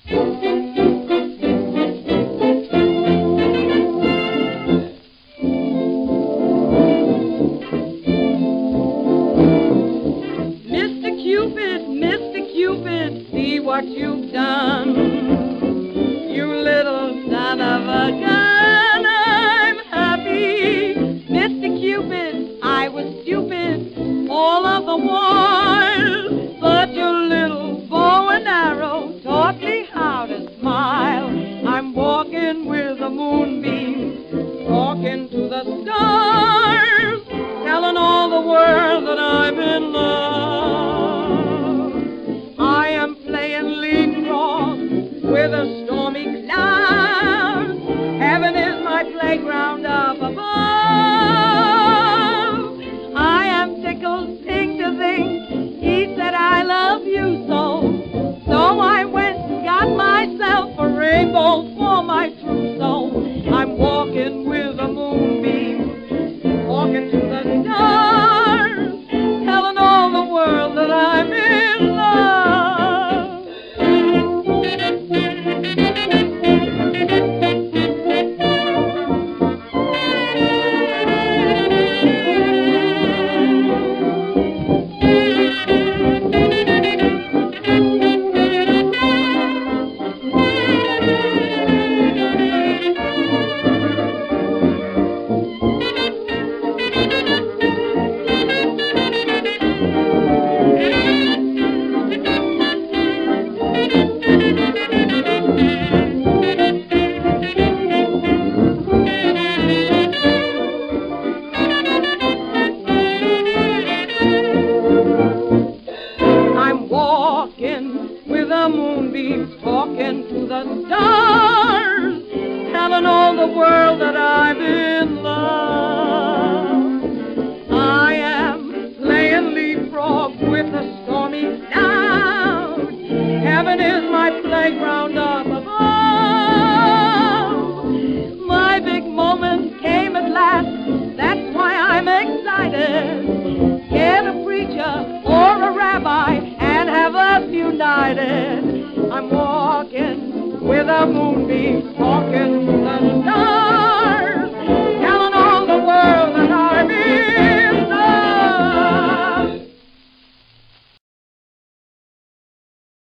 Mr. Cupid, see what you've done. You little son of a gun, I'm happy. Mr. Cupid, I was stupid all of the while, but your little bow and arrow taught me how to smile. I'm walking with the moonbeam, talking to the stars, telling all the world that I'm in love. I am playing leapfrog with a stormy cloud. Heaven is my playground up above. I am tickled pink to think he said I love you so. So I went and got myself a rainbow for my trousseau. I'm walking with a moonbeam, walking to the stars, telling all the world that I'm in love. With a moonbeam, talking to the stars, telling all the world that I'm in love. I am playing leapfrog with a stormy cloud. Heaven is my playground up above. My big moment came at last, that's why I'm excited. Get a preacher or a rabbi and have us united. I'm walking with a moonbeam, talking